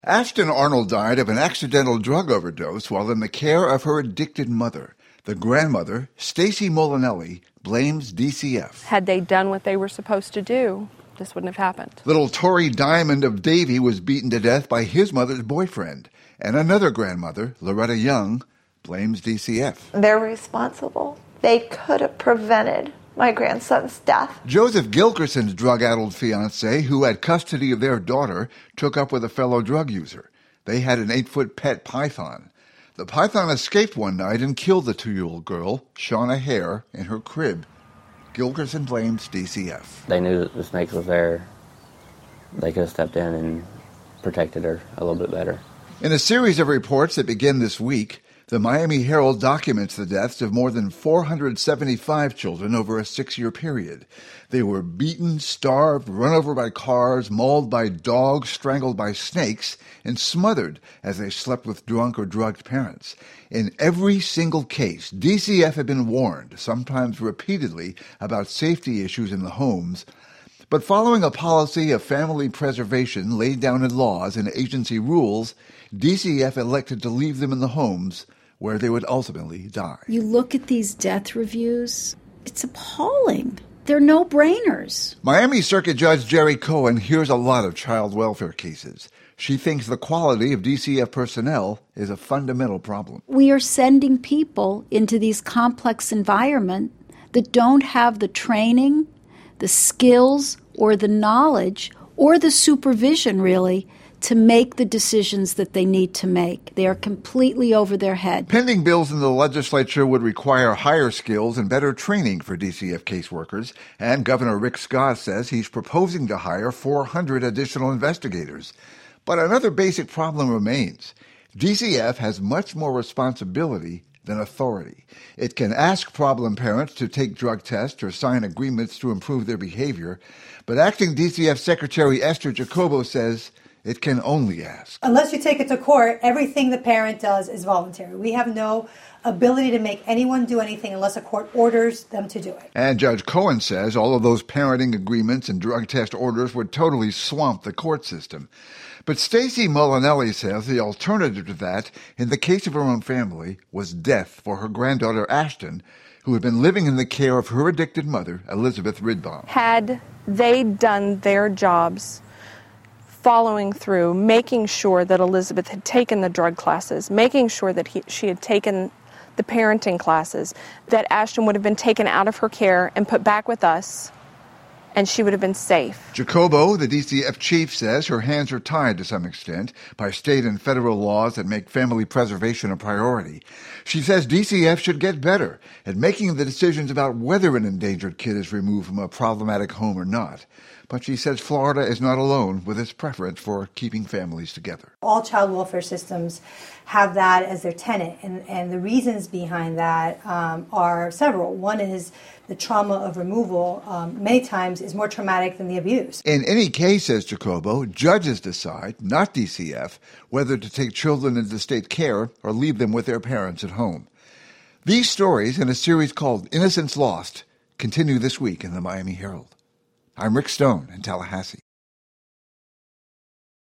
Ashton Arnold died of an accidental drug overdose while in the care of her addicted mother. The grandmother, Stacy Molinelli, blames DCF. Had they done what they were supposed to do, this wouldn't have happened. Little Tori Diamond of Davie was beaten to death by his mother's boyfriend. And another grandmother, Loretta Young, blames DCF. They're responsible. They could have prevented my grandson's death. Joseph Gilkerson's drug-addled fiancée, who had custody of their daughter, took up with a fellow drug user. They had an 8-foot pet python. The python escaped one night and killed the 2-year-old girl, Shauna Hare, in her crib. Gilkerson blames DCF. They knew that the snake was there. They could have stepped in and protected her a little bit better. In a series of reports that begin this week, the Miami Herald documents the deaths of more than 475 children over a 6-year period. They were beaten, starved, run over by cars, mauled by dogs, strangled by snakes, and smothered as they slept with drunk or drugged parents. In every single case, DCF had been warned, sometimes repeatedly, about safety issues in the homes. But following a policy of family preservation laid down in laws and agency rules, DCF elected to leave them in the homes where they would ultimately die. You look at these death reviews, it's appalling. They're no-brainers. Miami Circuit Judge Jerry Cohen hears a lot of child welfare cases. She thinks the quality of DCF personnel is a fundamental problem. We are sending people into these complex environments that don't have the training, the skills, or the knowledge, or the supervision, really, to make the decisions that they need to make. They are completely over their head. Pending bills in the legislature would require higher skills and better training for DCF caseworkers, and Governor Rick Scott says he's proposing to hire 400 additional investigators. But another basic problem remains. DCF has much more responsibility than authority. It can ask problem parents to take drug tests or sign agreements to improve their behavior, but Acting DCF Secretary Esther Jacobo says it can only ask. Unless you take it to court, everything the parent does is voluntary. We have no ability to make anyone do anything unless a court orders them to do it. And Judge Cohen says all of those parenting agreements and drug test orders would totally swamp the court system. But Stacy Molinelli says the alternative to that, in the case of her own family, was death for her granddaughter Ashton, who had been living in the care of her addicted mother, Elizabeth Ridbaum. Had they done their jobs, following through, making sure that Elizabeth had taken the drug classes, making sure that she had taken the parenting classes, that Ashton would have been taken out of her care and put back with us, and she would have been safe. Jacobo, the DCF chief, says her hands are tied to some extent by state and federal laws that make family preservation a priority. She says DCF should get better at making the decisions about whether an endangered kid is removed from a problematic home or not. But she says Florida is not alone with its preference for keeping families together. All child welfare systems have that as their tenet, and the reasons behind that are several. One is the trauma of removal many times is more traumatic than the abuse. In any case, says Jacobo, judges decide, not DCF, whether to take children into state care or leave them with their parents at home. These stories, in a series called Innocence Lost, continue this week in the Miami Herald. I'm Rick Stone in Tallahassee.